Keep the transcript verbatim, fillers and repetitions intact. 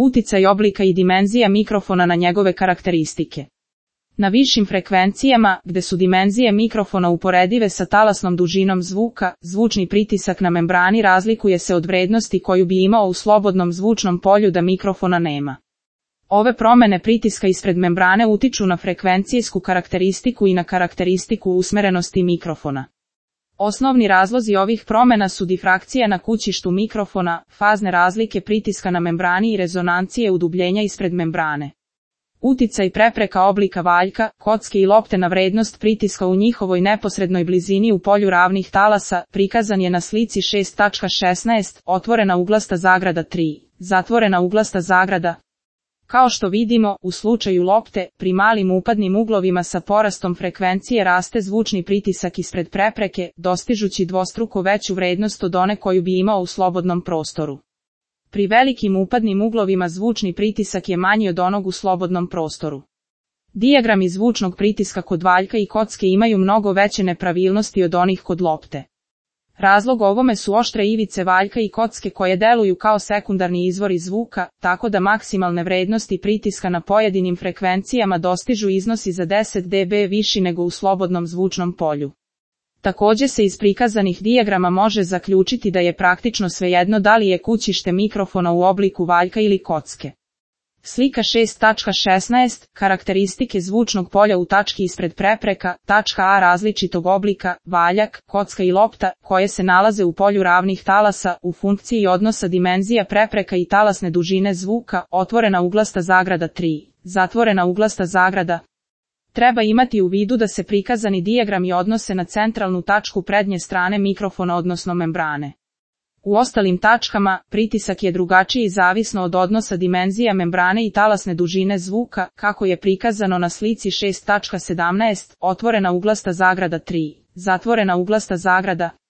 Uticaj oblika i dimenzija mikrofona na njegove karakteristike. Na višim frekvencijama, gde su dimenzije mikrofona uporedive sa talasnom dužinom zvuka, zvučni pritisak na membrani razlikuje se od vrednosti koju bi imao u slobodnom zvučnom polju da mikrofona nema. Ove promene pritiska ispred membrane utiču na frekvencijsku karakteristiku i na karakteristiku usmerenosti mikrofona. Osnovni razlozi ovih promena su difrakcija na kućištu mikrofona, fazne razlike pritiska na membrani i rezonancije udubljenja ispred membrane. Uticaj prepreka oblika valjka, kocke i lopte na vrednost pritiska u njihovoj neposrednoj blizini u polju ravnih talasa prikazan je na slici šest tačka šesnaest, otvorena uglasta zagrada tri, zatvorena uglasta zagrada. Kao što vidimo, u slučaju lopte, pri malim upadnim uglovima sa porastom frekvencije raste zvučni pritisak ispred prepreke, dostižući dvostruko veću vrednost od one koju bi imao u slobodnom prostoru. Pri velikim upadnim uglovima zvučni pritisak je manji od onog u slobodnom prostoru. Dijagrami zvučnog pritiska kod valjka i kocke imaju mnogo veće nepravilnosti od onih kod lopte. Razlog ovome su oštre ivice valjka i kocke koje deluju kao sekundarni izvori zvuka, tako da maksimalne vrednosti pritiska na pojedinim frekvencijama dostižu iznosi za deset decibela viši nego u slobodnom zvučnom polju. Takođe se iz prikazanih dijagrama može zaključiti da je praktično svejedno da li je kućište mikrofona u obliku valjka ili kocke. Slika šest tačka šesnaest, karakteristike zvučnog polja u tački ispred prepreka, tačka A različitog oblika, valjak, kocka i lopta, koje se nalaze u polju ravnih talasa, u funkciji odnosa dimenzija prepreka i talasne dužine zvuka, otvorena uglasta zagrada tri, zatvorena uglasta zagrada. Treba imati u vidu da se prikazani dijagrami odnose na centralnu tačku prednje strane mikrofona odnosno membrane. U ostalim tačkama, pritisak je drugačiji zavisno od odnosa dimenzija membrane i talasne dužine zvuka, kako je prikazano na slici šest tačka sedamnaest, otvorena uglasta zagrada tri, zatvorena uglasta zagrada.